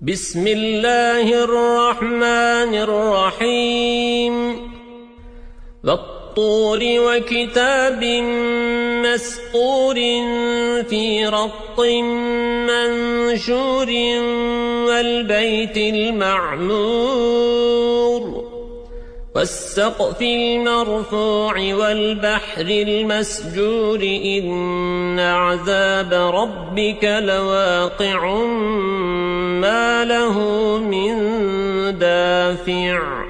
بسم الله الرحمن الرحيم والطور وكتاب مسطور في رق منشور والبيت المعمور والسقف المرفوع والبحر المسجور إن عذاب ربك لواقع ما له من دافع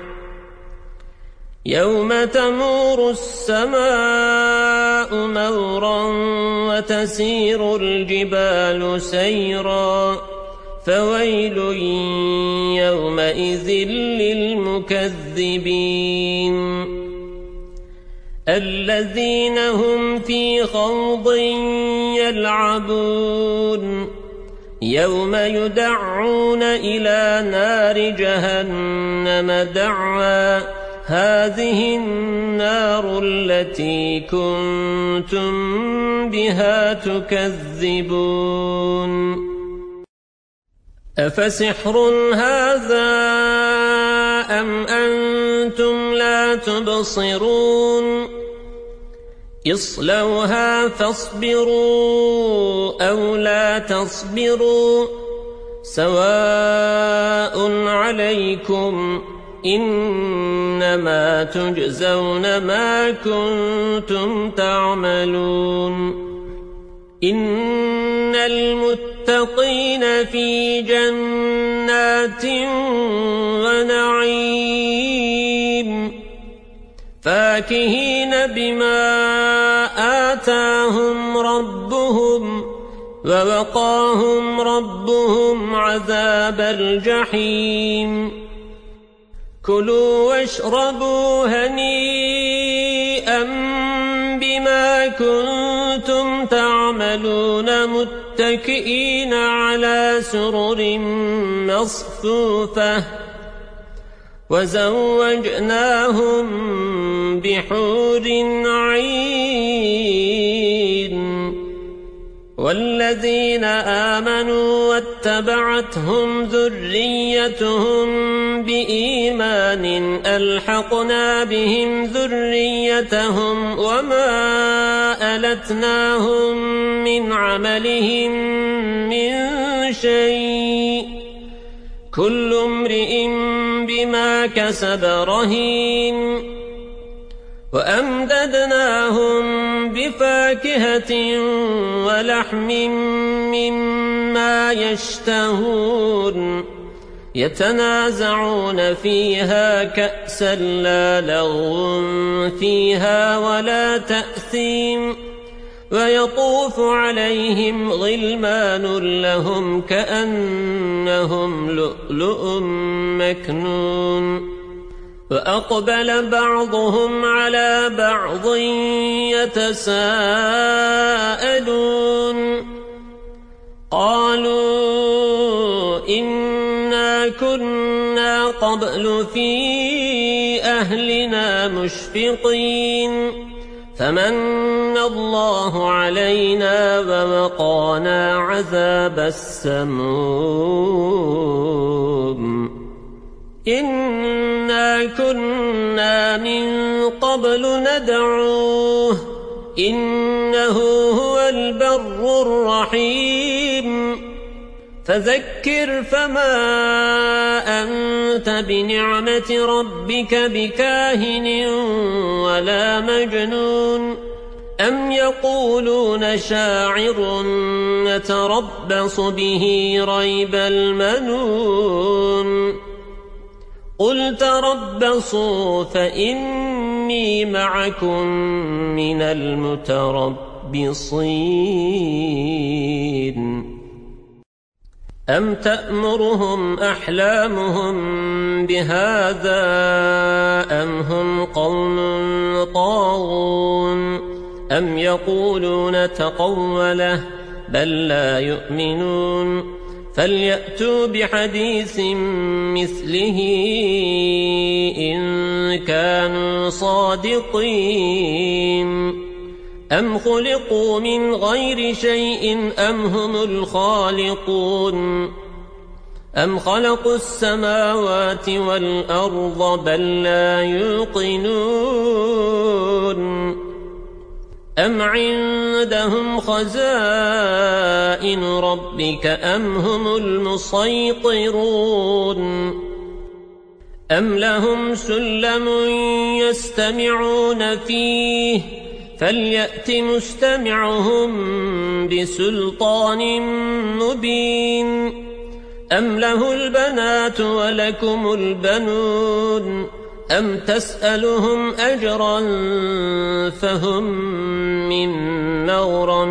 يوم تمور السماء مورا وتسير الجبال سيرا فويل يومئذ للمكذبين الذين هم في خوض يلعبون يوم يدعون إلى نار جهنم دعا هذه النار التي كنتم بها تكذبون أفسحر هذا أم أنتم لا تبصرون اصلوها فاصبروا أو لا تصبروا سواء عليكم إنما تجزون ما كنتم تعملون إن المتقين في جنات ونعيم فاكهين بما آتاهم ربهم ووقاهم ربهم عذاب الجحيم كلوا واشربوا هنيئا بما كنتم تعملون متكئين على سرر مصفوفة وزوجناهم بحور عين والذين آمنوا واتبعتهم ذريتهم بإيمان ألحقنا بهم ذريتهم وما ألتناهم من عملهم من شيء كل امرئ بما كسب رهين وأمددناهم بفاكهة ولحم مما يشتهون يتنازعون فيها كأسا لا لغو فيها ولا تأثيم ويطوف عليهم غلمان لهم كأنهم لؤلؤ مكنون وأقبل بعضهم على بعض يتساءلون قالوا إنا كنا قبل في أهلنا مشفقين فمن الله علينا ووقانا عذاب السموم إنا كنا من قبل ندعوه إنه هو البر الرحيم فذكر فما أنت بنعمة ربك بكاهن ولا مجنون أم يقولون شاعر نتربص به ريب المنون قل تربصوا فإني معكم من المتربصين أم تأمرهم أحلامهم بهذا أم هم قوم طاغون أم يقولون تقوله بل لا يؤمنون فليأتوا بحديث مثله إن كانوا صادقين أم خلقوا من غير شيء أم هم الخالقون أم خلقوا السماوات والأرض بل لا يوقنون أم عندهم خزائن ربك أم هم المسيطرون أم لهم سلم يستمعون فيه فليأت مستمعهم بسلطان مبين أم له البنات ولكم البنون أم تسألهم أجرا فهم من مغرم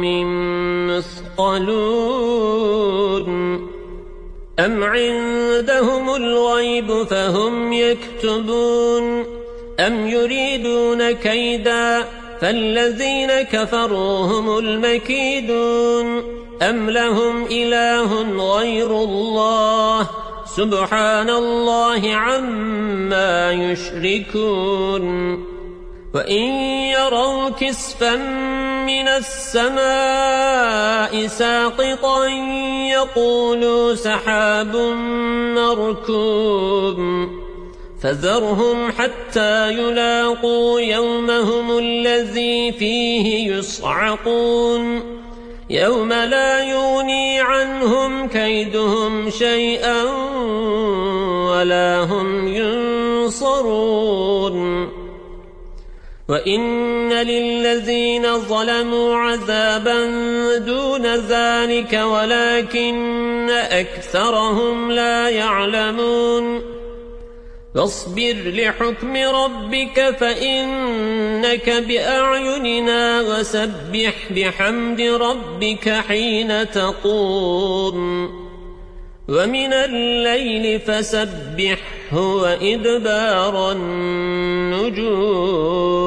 مثقلون أم عندهم الغيب فهم يكتبون أم يريدون كيدا فالذين كفروا هم المكيدون أم لهم إله غير الله سبحان الله عما يشركون وإن يروا كسفا من السماء ساقطا يقولوا سحاب مركوب فذرهم حتى يلاقوا يومهم الذي فيه يصعقون يوم لا يغني عنهم كيدهم شيئا ولا هم ينصرون وإن للذين ظلموا عذابا دون ذلك ولكن أكثرهم لا يعلمون فاصبر لحكم ربك فإنك بأعيننا وسبح بحمد ربك حين تقوم ومن الليل فسبحه وإدبار النجوم